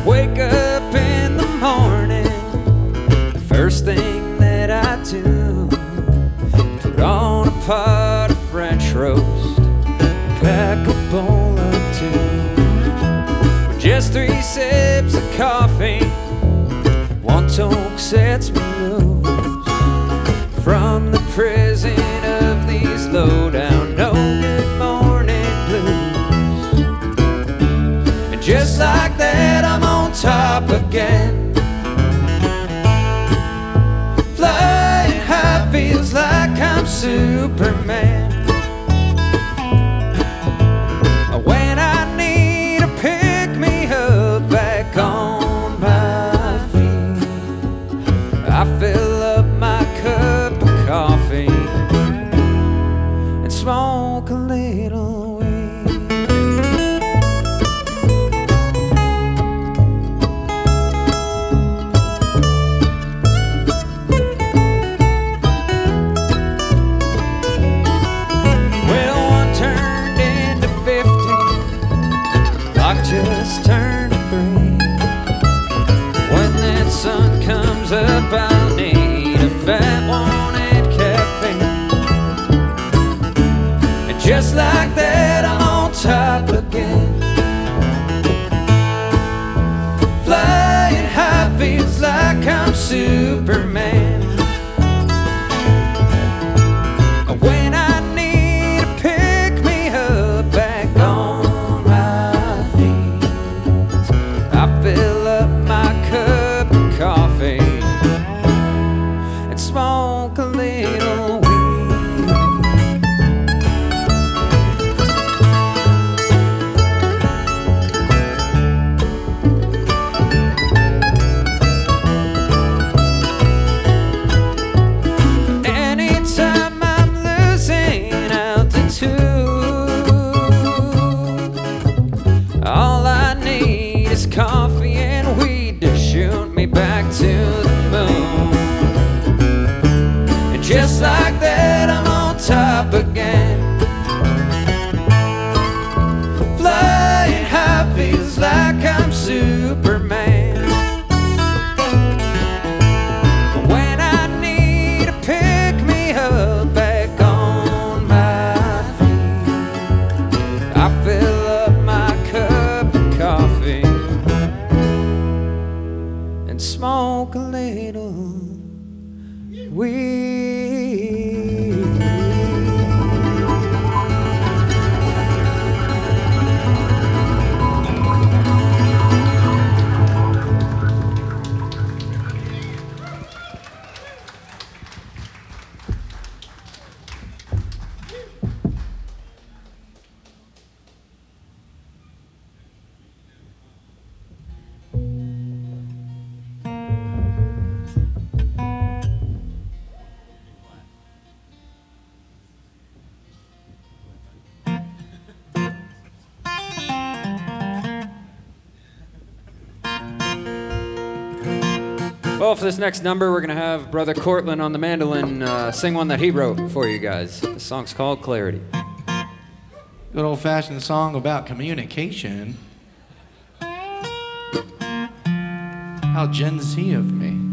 wake up in the morning, the first thing that I do, put on a pot of French roast, pack a bowl or two. With just 3 sips of coffee, one toke sets me loose from the prison of these low-down, no good morning blues. And just like that, I'm on top again, flying high, feels like I'm Superman. When I need to pick me up back on my feet, I fill up my cup of coffee and smoke a little weed. Well, one turned into 50, clock just turned 3. When that sun comes up, I'll need a fat wanted caffeine. And just like that, I'm on top again, flying high, feels like I'm Superman. When I need to pick me up back on my feet, I fill up my cup of coffee and smoke a little weed. Anytime I'm losing altitude, all I need is coffee and weed to shoot me back to the moon. And just like that, I'm on top again, flying high, feels like I'm Superman. When I need to pick me up back on my feet, I fill up my cup of coffee and smoke a little weed. Well, for this next number, we're going to have Brother Cortland on the mandolin sing one that he wrote for you guys. The song's called Clarity. Good old-fashioned song about communication. How Gen Z of me.